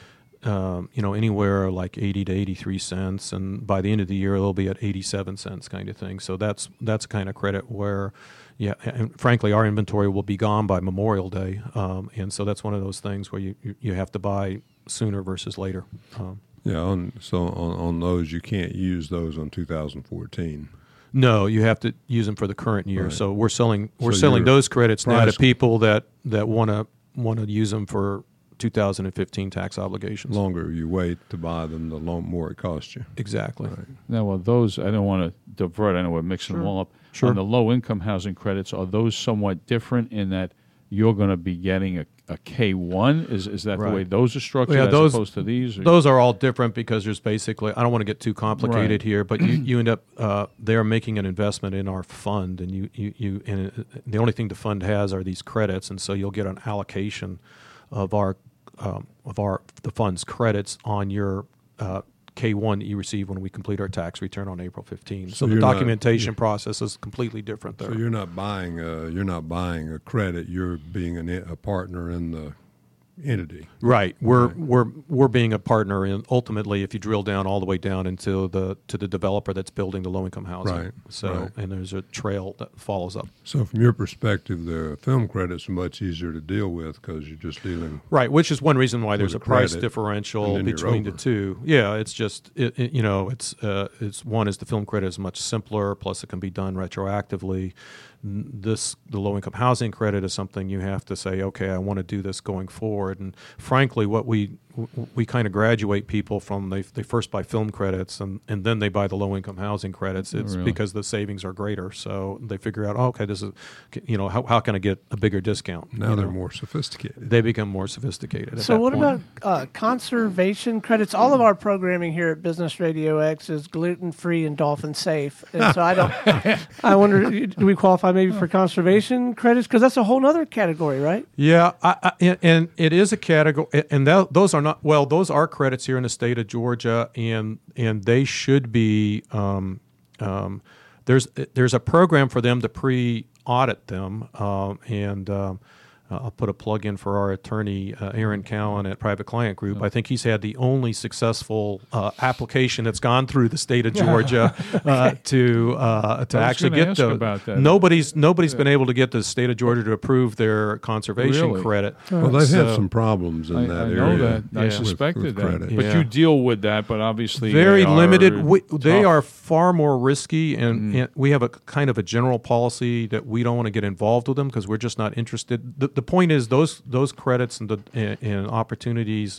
um, you know, anywhere like eighty to eighty-three cents, and by the end of the year they'll be at eighty-seven cents, kind of thing. So that's that's kind of credit where, yeah, and frankly, our inventory will be gone by Memorial Day, um, and so that's one of those things where you you, you have to buy sooner versus later. Um, Yeah, on, so on, on those, you can't use those on two thousand fourteen. no, you have to use them for the current year. Right. So we're selling we're So selling your those credits now to price- people that that want to want to use them for two thousand fifteen tax obligations. Longer you wait to buy them, the long, more it costs you. Exactly. Right. Now, are those, I don't want to divert, I know we're mixing them all up. Sure. On the low-income housing credits, are those somewhat different in that you're going to be getting a, a K one? Is is that the way Right. those are structured Yeah, as those- opposed to these? or- Those are all different because there's basically, I don't want to get too complicated Right. here, but you, you end up, uh, they're making an investment in our fund, and you, you, you and it, the only thing the fund has are these credits, and so you'll get an allocation of our, um, of our, the fund's credits on your uh, K one that you receive when we complete our tax return on April fifteenth. So, So the you're not- documentation process is completely different there. So you're not buying a, you're not buying a credit. You're being an, a partner in the entity. Right. We're Right. we're we're being a partner in ultimately if you drill down all the way down into the to the developer that's building the low income housing. Right, So right. and there's a trail that follows up. So from your perspective, the film credits are much easier to deal with because you're just dealing. Right, which is one reason why there's the a price credit, differential and then you're between the over. two. Yeah, it's just it, it, you know it's uh, it's one is the film credit is much simpler. Plus, it can be done retroactively. N- This the low income housing credit is something you have to say, okay, I want to do this going forward. And frankly, what we w- we kind of graduate people from they they first buy film credits and, and then they buy the low income housing credits. It's really? because the savings are greater. So they figure out, oh, okay, this is you know how how can I get a bigger discount? Now You they're know? more sophisticated. They become more sophisticated. At So that what point. about uh, conservation credits? All of our programming here at Business Radio X is gluten free and dolphin safe, and so I don't. I wonder, do we qualify maybe for conservation credits? Because that's a whole other category, right? Yeah, I, I, and, and it is a category, and that, those are not well. Those are credits here in the state of Georgia, and and they should be. Um, um, there's there's a program for them to pre-audit them, um, and um, uh, I'll put a plug in for our attorney uh, Aaron Cowan at Private Client Group. I think he's had the only successful uh, application that's gone through the state of Georgia uh, to uh, to I was actually gonna get ask those. about that. Nobody's nobody's been able to get the state of Georgia to approve their conservation Really? credit. Well, they've So- had some problems in I, that I area. know that. I Yeah. suspected With- with that. credit. But Yeah. you deal with that, but obviously Very they are limited. We, they tough. are far more risky, and, Mm. and we have a kind of a general policy that we don't want to get involved with them because we're just not interested. The, the point is those those credits and the and, and opportunities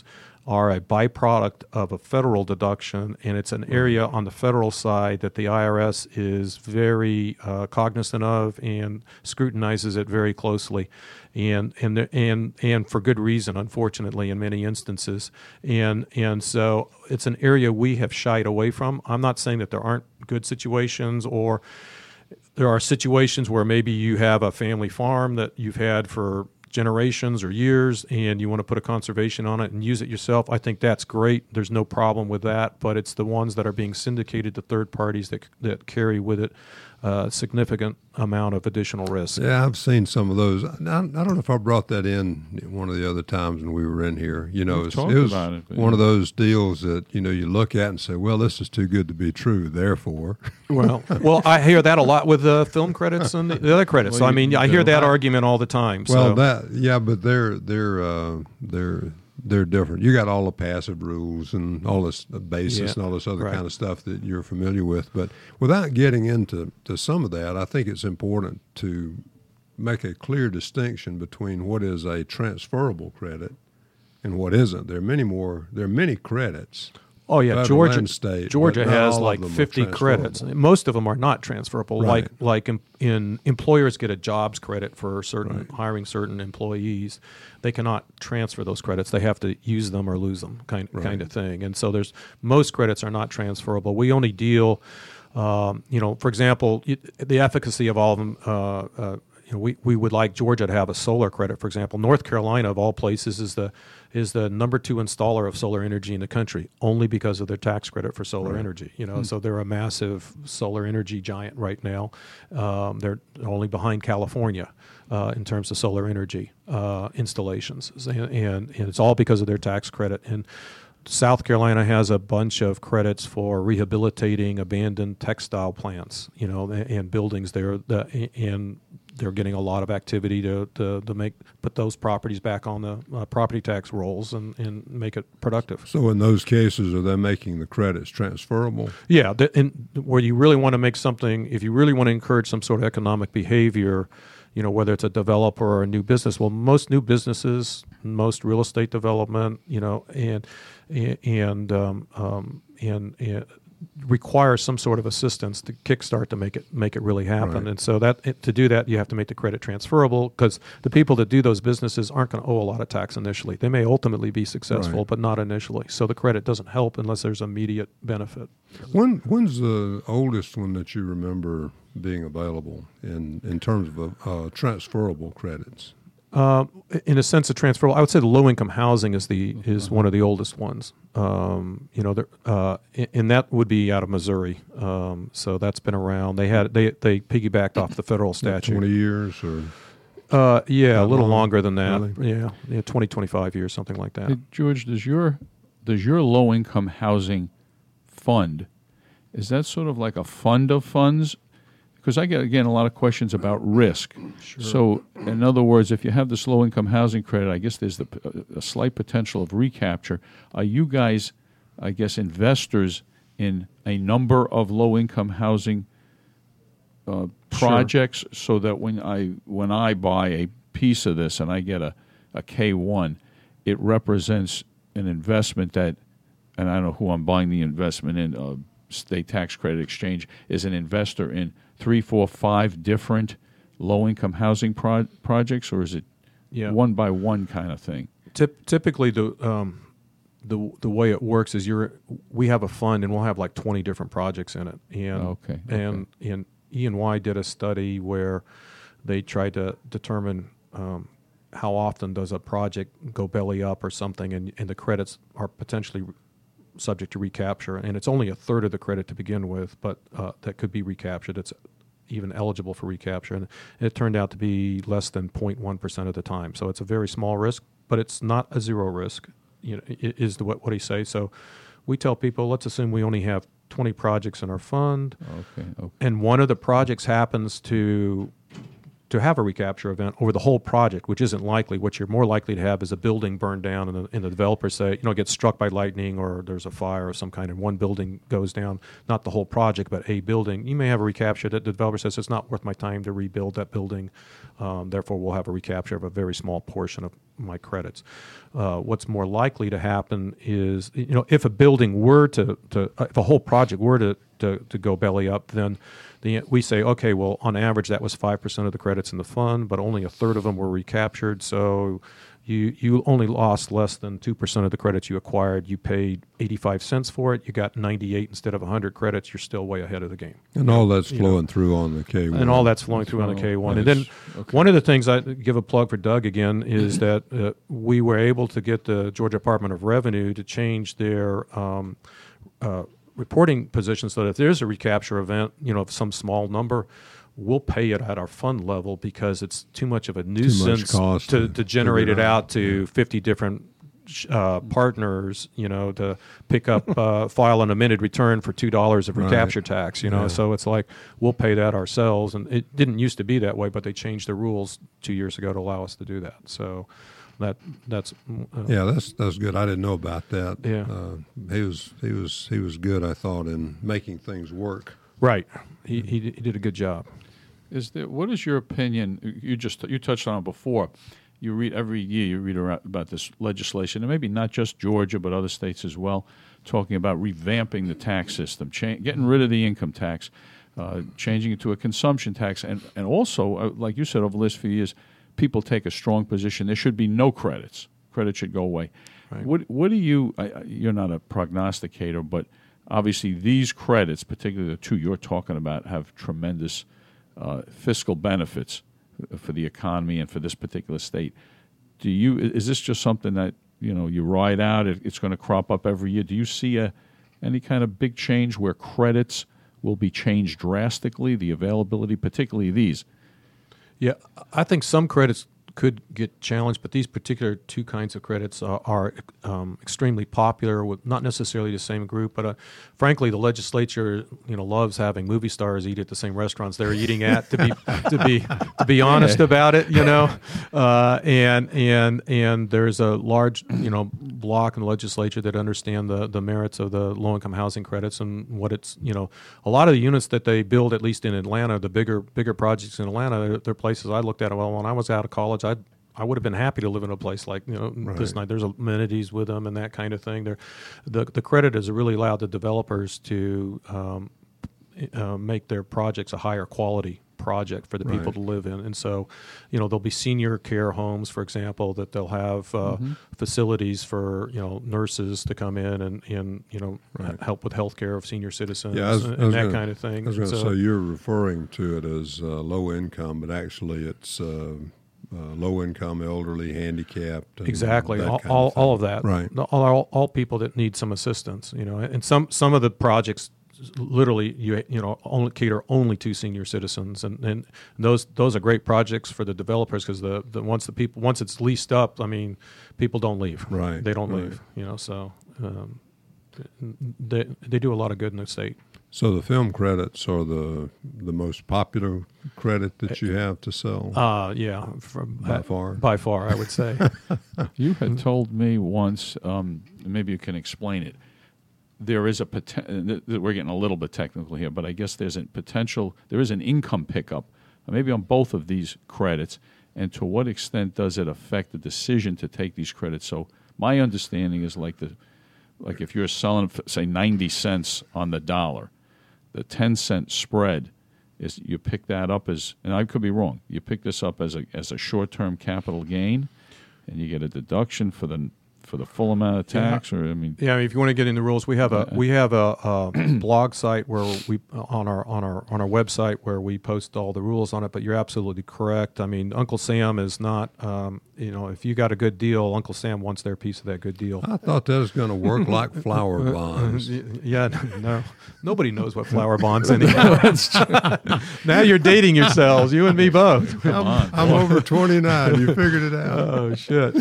are a byproduct of a federal deduction, and it's an area on the federal side that the I R S is very uh, cognizant of and scrutinizes it very closely, and and and and for good reason, unfortunately, in many instances. And and so it's an area we have shied away from. I'm not saying that there aren't good situations, or there are situations where maybe you have a family farm that you've had for generations or years, and you want to put a conservation on it and use it yourself. I think that's great. There's no problem with that, but it's the ones that are being syndicated to third parties that that carry with it a significant amount of additional risk. Yeah, I've seen some of those. I, I don't know if I brought that in one of the other times when we were in here. You know, it's, it was about it, one of those deals that, you know, you look at and say, well, this is too good to be true, therefore. Well, well, I hear that a lot with uh, film credits and the, the other credits. Well, so I you- mean, you I hear go that back. argument all the time. Well, so. that yeah, but they're they're uh, they're they're different. You got all the passive rules and all this basis Yeah, and all this other right. kind of stuff that you're familiar with. But without getting into to some of that, I think it's important to make a clear distinction between what is a transferable credit and what isn't. There are many more. There are many credits. Oh yeah, federal Georgia. and state, Georgia but not has all of like them are fifty credits. transferable. Most of them are not transferable. Right. Like like in, in employers get a jobs credit for certain Right. hiring certain employees. They cannot transfer those credits. They have to use them or lose them, kind Right. kind of thing. And so there's most credits are not transferable. We only deal, um, you know, for example, y- the efficacy of all of them. Uh, uh, you know, we, we would like Georgia to have a solar credit, for example. North Carolina, of all places, is the is the number two installer of solar energy in the country, only because of their tax credit for solar Right. energy. You know, so they're a massive solar energy giant right now. Um, they're only behind California uh, in terms of solar energy uh, installations, and, and and it's all because of their tax credit. And South Carolina has a bunch of credits for rehabilitating abandoned textile plants, you know, and, and buildings there, the, and they're getting a lot of activity to, to, to make put those properties back on the uh, property tax rolls and, and make it productive. So in those cases, are they making the credits transferable? Yeah, the, and where you really want to make something, if you really want to encourage some sort of economic behavior, you know, whether it's a developer or a new business. Well, most new businesses, most real estate development, you know, and and um, um, and, and require some sort of assistance to kickstart to make it make it really happen. Right. And so that to do that, you have to make the credit transferable, because the people that do those businesses aren't going to owe a lot of tax initially. They may ultimately be successful, Right. but not initially. So the credit doesn't help unless there's immediate benefit. When when's the oldest one that you remember being available in in terms of uh, transferable credits? Uh, in a sense of transferable, I would say the low-income housing is the is one of the oldest ones. Um, you know, there- uh, and and that would be out of Missouri. Um, so that's been around. They had they they piggybacked off the federal statute. Twenty years or Uh, yeah, That a little long? longer than that. Really? Yeah, yeah, twenty, twenty-five years, something like that. Hey, George, does your does your low income housing fund, is that sort of like a fund of funds? Because I get again a lot of questions about risk. So, in other words, if you have this low income housing credit, I guess there's the, a slight potential of recapture. Are you guys, I guess, investors in a number of low income housing uh, projects, so that when I when I buy a piece of this and I get a, a K one, it represents an investment that, and I don't know who I'm buying the investment in, uh, State Tax Credit Exchange is an investor in three, four, five different low-income housing pro- projects, or is it Yeah. one by one kind of thing? Typ- typically, the um, the the way it works is you're we have a fund and we'll have like twenty different projects in it, and Okay, and and E and Y did a study where they tried to determine um, how often does a project go belly up or something, and and the credits are potentially subject to recapture, and it's only a third of the credit to begin with, but uh, that could be recaptured. It's even eligible for recapture, and it turned out to be less than zero point one percent of the time. So it's a very small risk, but it's not a zero risk. You know, i- is the what what he say. So we tell people, let's assume we only have twenty projects in our fund, Okay, okay. and one of the projects happens to to have a recapture event over the whole project, which isn't likely. What you're more likely to have is a building burned down, and the, and the developer say, you know, gets struck by lightning, or there's a fire of some kind, and one building goes down, not the whole project, but a building. You may have a recapture that the developer says it's not worth my time to rebuild that building. Um, therefore, we'll have a recapture of a very small portion of my credits. Uh, what's more likely to happen is, you know, if a building were to, to uh, if a whole project were to, to, to go belly up, then the, we say, okay, well, on average, that was five percent of the credits in the fund, but only a third of them were recaptured. So you you only lost less than two percent of the credits you acquired. You paid eighty-five cents for it. You got ninety-eight instead of one hundred credits. You're still way ahead of the game. And all that's You flowing know. through on the K one. And all that's flowing through on the K one. And then Okay. one of the things I give a plug for Doug again is that uh, we were able to get the Georgia Department of Revenue to change their um, uh, reporting position so that if there's a recapture event, you know, of some small number, we'll pay it at our fund level because it's too much of a nuisance cost to, to to generate figure it it out out. to Yeah. fifty different uh, partners, you know, to pick up, uh, file an amended return for two dollars of Right. recapture tax, you know. Yeah. So it's like we'll pay that ourselves, and it didn't used to be that way, but they changed the rules two years ago to allow us to do that. So that that's uh, Yeah, that's that's good. I didn't know about that. Yeah. uh, he was he was he was good. I thought in making things work. right. He, he he did a good job. Is there? What is your opinion? You just you touched on it before. You read every year. You read around about this legislation, and maybe not just Georgia, but other states as well, talking about revamping the tax system, cha- getting rid of the income tax, uh, changing it to a consumption tax, and and also, uh, like you said, over the last few years, people take a strong position. There should be no credits. Credit should go away. Right. What what do you? I, I- you're not a prognosticator, but obviously these credits, particularly the two you're talking about, have tremendous uh, fiscal benefits for the economy and for this particular state. Do you? Is this just something that you know you ride out? It, it's going to crop up every year. Do you see a any kind of big change where credits will be changed drastically? The availability, particularly these. Yeah, I think some credits could get challenged, but these particular two kinds of credits are, are um, extremely popular with not necessarily the same group, but uh, frankly, the legislature, you know, loves having movie stars eat at the same restaurants they're eating at. To be to be to be honest about it, you know, uh, and and and there's a large, you know, block in the legislature that understand the the merits of the low income housing credits and what it's, you know, a lot of the units that they build, at least in Atlanta, the bigger bigger projects in Atlanta, they're, they're places I looked at. Well, when I was out of college, I I would have been happy to live in a place like, you know, Right. this night. There's amenities with them and that kind of thing. They're, the the credit has really allowed the developers to um, uh, make their projects a higher quality project for the people Right. to live in. And so, you know, there'll be senior care homes, for example, that they'll have uh, Mm-hmm. facilities for, you know, nurses to come in and, and you know, Right. help with health care of senior citizens Yeah, I was, and, I was that gonna, kind of thing. I was going to So- say you're referring to it as uh, low income, but actually it's uh, uh, low income, elderly, handicapped. And Exactly, that all, kind all, of all thing. of that. Right. The- All, all, all people that need some assistance, you know, and some some of the projects literally you you know only cater only to senior citizens, and, and those those are great projects for the developers because the, the once the people once it's leased up, I mean, people don't leave. Right, They don't right. leave. You know, so um, they they do a lot of good in the state. So the film credits are the the most popular credit that you have to sell. Uh yeah, from, By far? by far, I would say. You had told me once, um, maybe you can explain it. There is a potential. We're getting a little bit technical here, but I guess there's a potential. There is an income pickup, maybe on both of these credits. And to what extent does it affect the decision to take these credits? So my understanding is like the, like if you're selling, say, ninety cents on the dollar, the ten cent spread is you pick that up as, and I could be wrong. You pick this up as a as a short term capital gain, and you get a deduction for the for the full amount of tax. Or I mean, Yeah, I mean, if you want to get into rules, we have a we have a, a blog site where we on our on our on our website where we post all the rules on it. But you're absolutely correct. I mean, Uncle Sam is not. Um, you know, if you got a good deal, Uncle Sam wants their piece of that good deal. I thought that was going to work like flower bonds. Yeah, no, nobody knows what flower bonds anymore. Now you're dating yourselves, you and me both. I'm, on, I'm over twenty-nine. You figured it out. Oh shit!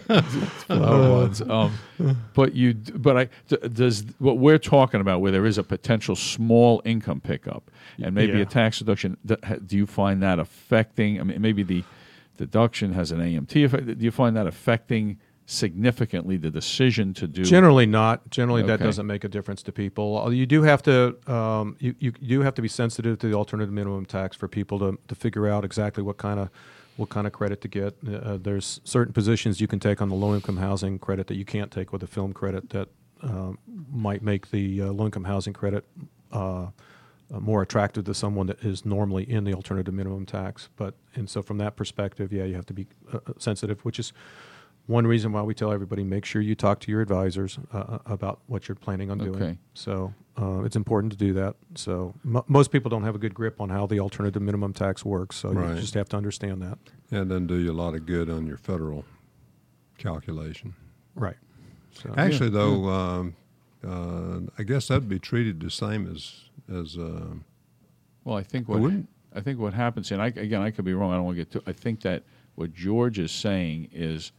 flower ones. Um, but you, but I d- does what we're talking about, where there is a potential small income pickup and maybe Yeah. a tax deduction. d- ha- Do you find that affecting? I mean, maybe the deduction has an A M T effect. Do you find that affecting significantly the decision to do? Generally not. Generally, that Okay. doesn't make a difference to people. Uh, You do have to um, you, you do have to be sensitive to the alternative minimum tax for people to, to figure out exactly what kind of what kind of credit to get. Uh, there's certain positions you can take on the low-income housing credit that you can't take with a film credit that um, might make the uh, low-income housing credit uh, uh, more attractive to someone that is normally in the alternative minimum tax. But and so from that perspective, yeah, you have to be uh, sensitive, which is one reason why we tell everybody, make sure you talk to your advisors uh, about what you're planning on doing. Okay. So uh, it's important to do that. So m- most people don't have a good grip on how the alternative minimum tax works, so Right. you just have to understand that. And then do you a lot of good on your federal calculation. Right. So, Actually, though, um, uh, I guess that'd be treated the same as as. Uh, Well, I think I what wouldn't- I think what happens, and I, again, I could be wrong. I don't want to get too. I think that what George is saying is,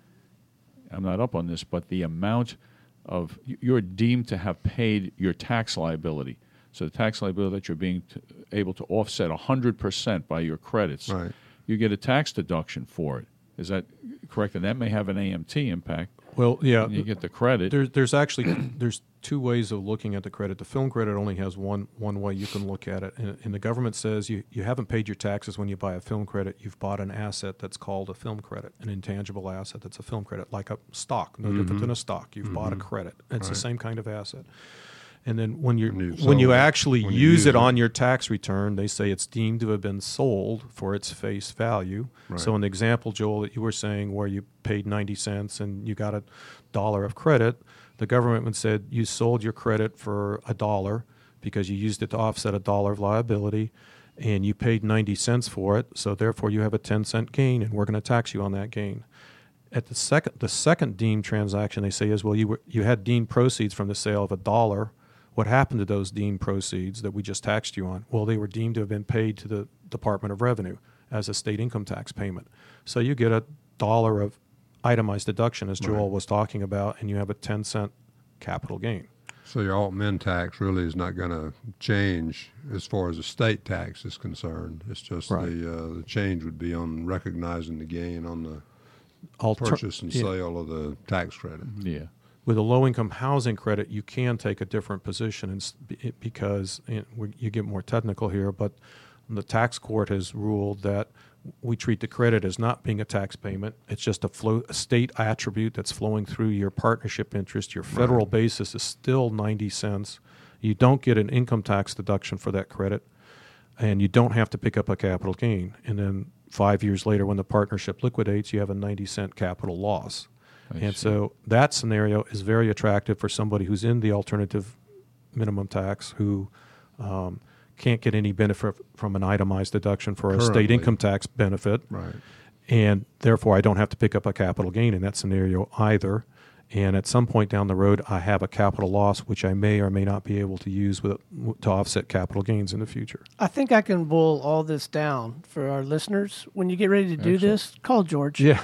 I'm not up on this, but the amount of you're deemed to have paid your tax liability. So the tax liability that you're being t- able to offset one hundred percent by your credits, Right. you get a tax deduction for it. Is that correct? And that may have an A M T impact. well, yeah. And you get the credit. There's there's actually there's two ways of looking at the credit. The film credit only has one one way you can look at it, and, and the government says you, you haven't paid your taxes when you buy a film credit. You've bought an asset that's called a film credit, an intangible asset that's a film credit, like a stock, no different than a stock. You've bought a credit. It's the Right. same kind of asset. And then when you When you when you sold it, actually when you use use it it. on your tax return, they say it's deemed to have been sold for its face value. So Right. in the example, Joel, that you were saying where you paid ninety cents and you got a dollar of credit, the government said you sold your credit for a dollar because you used it to offset a dollar of liability, and you paid ninety cents for it, so therefore you have a ten cent gain, and we're going to tax you on that gain. At the second, the second deemed transaction, they say is, well, you were, you had deemed proceeds from the sale of a dollar. What happened to those deemed proceeds that we just taxed you on? Well, they were deemed to have been paid to the Department of Revenue as a state income tax payment. So you get a dollar of itemized deduction, as Joel Right. was talking about, and you have a ten cent capital gain. So your alt min tax really is not going to change as far as the state tax is concerned. It's just Right. the uh, the change would be on recognizing the gain on the Alter- purchase and yeah. sale of the tax credit. yeah. With a low-income housing credit, you can take a different position, and s- be- because and we, you get more technical here, but the tax court has ruled that we treat the credit as not being a tax payment. It's just a, flow, a state attribute that's flowing through your partnership interest. Your federal basis is still ninety cents. You don't get an income tax deduction for that credit, and you don't have to pick up a capital gain. And then five years later, when the partnership liquidates, you have a ninety cent capital loss. I And see. so that scenario is very attractive for somebody who's in the alternative minimum tax who um, can't get any benefit from an itemized deduction for a state Currently. income tax benefit. Right. And therefore, I don't have to pick up a capital gain in that scenario either. And at some point down the road, I have a capital loss, which I may or may not be able to use with, to offset capital gains in the future. I think I can boil all this down for our listeners. When you get ready to do Excellent. this, call George. Yeah.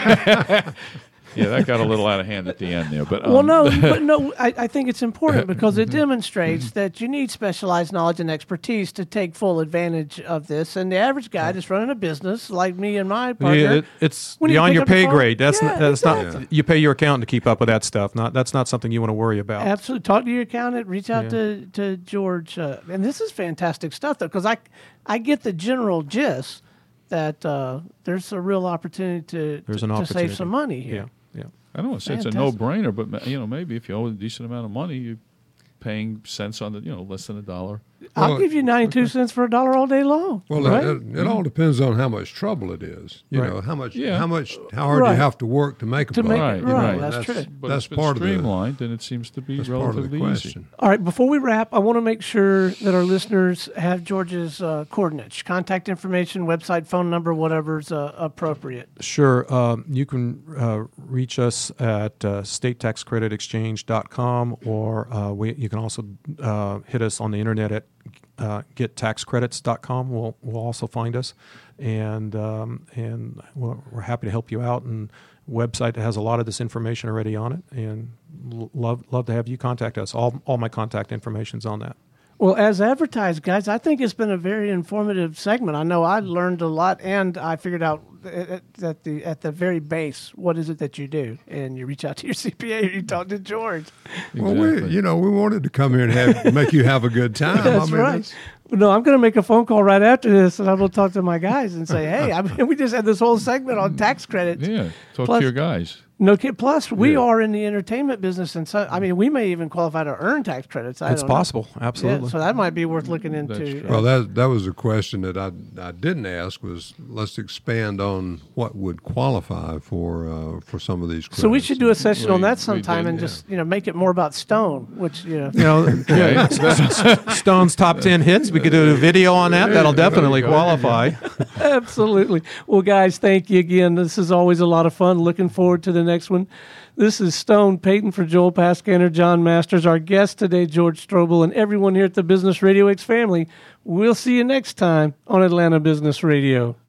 Yeah, that got a little out of hand at the end there. But um, Well, no, but no, I, I think it's important because it demonstrates that you need specialized knowledge and expertise to take full advantage of this. And the average guy that's running a business, like me and my partner, Yeah, it, it's when you beyond pick your up the pay phone- grade. That's Yeah, not, that's exactly. not. You pay your accountant to keep up with that stuff. Not that's not something you want to worry about. absolutely talk to your accountant, reach out Yeah. to, to George. Uh, and this is fantastic stuff, though, because I, I get the general gist that uh, there's a real opportunity to, There's to, an to opportunity. save some money here. Yeah, yeah. I don't want to say it's a Fantastic. no-brainer, but ma- you know, maybe if you owe a decent amount of money, you're paying cents on the, you know, less than a dollar. I'll Well, give you ninety-two cents for a dollar all day long. Well, right? it, it, it all depends on how much trouble it is. You Right. know, how much, Yeah. how much, how hard Right. you have to work to make a To buck. make it Right, you know, right, and that's true. But That's it's been part of the streamlined, and it seems to be that's part of the relatively easy. question. All right, before we wrap, I want to make sure that our listeners have George's uh, coordinates, contact information, website, phone number, whatever's uh, appropriate. Sure. Um, you can uh, reach us at uh, state tax credit exchange dot com, or uh, we, you can also uh, hit us on the internet at uh, get tax credits dot com. We'll, we'll also find us, and um, and we're, we're happy to help you out. And website that has a lot of this information already on it, and l- love love to have you contact us. All all my contact information's on that. Well, as advertised, guys, I think it's been a very informative segment. I know I learned a lot, and I figured out at at the at the very base what is it that you do, and you reach out to your C P A or you talk to George. Well, we, Exactly. you know, we wanted to come here and have make you have a good time. That's I mean, right. That's, No, I'm going to make a phone call right after this, and I'm going to talk to my guys and say, hey, I mean, we just had this whole segment on tax credits. Yeah, talk Plus- to your guys. No kid. Plus, we Yeah. are in the entertainment business, and so I mean, we may even qualify to earn tax credits. I It's don't know. possible. Absolutely. Yeah, so that might be worth looking into. That's true. Well, that that was a question that I I didn't ask. Was let's expand on what would qualify for uh, for some of these credits. So we should do a session on We- that we sometime did, and yeah. just you know make it more about Stone, which you know. You know, yeah, Stone's top ten hits. We could do a video on that. That'll definitely go. qualify. Absolutely. Well, guys, thank you again. This is always a lot of fun. Looking forward to the next one. This is Stone Payton for Joel Pascaner, John Masters, our guest today, George Strobel, and everyone here at the Business Radio X family. We'll see you next time on Atlanta Business Radio.